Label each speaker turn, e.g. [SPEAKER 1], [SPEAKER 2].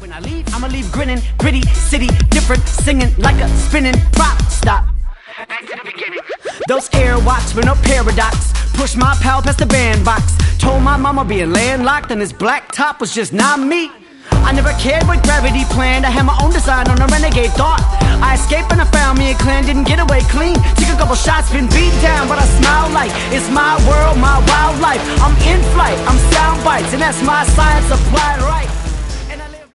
[SPEAKER 1] When I leave, I'ma leave grinning, gritty, city, different, singing like a spinning rock. Stop. Back to the beginning. Those airwalks were no paradox. Pushed my pal past the bandbox. Told my mama being landlocked and this black top was just not me. I never cared what gravity planned. I had my own design on a renegade thought. I escaped and I found me a clan. Didn't get away clean. Took a couple shots, been beat down, but I smile like it's my world, my wildlife. I'm in flight, I'm sound bites, and that's my science applied.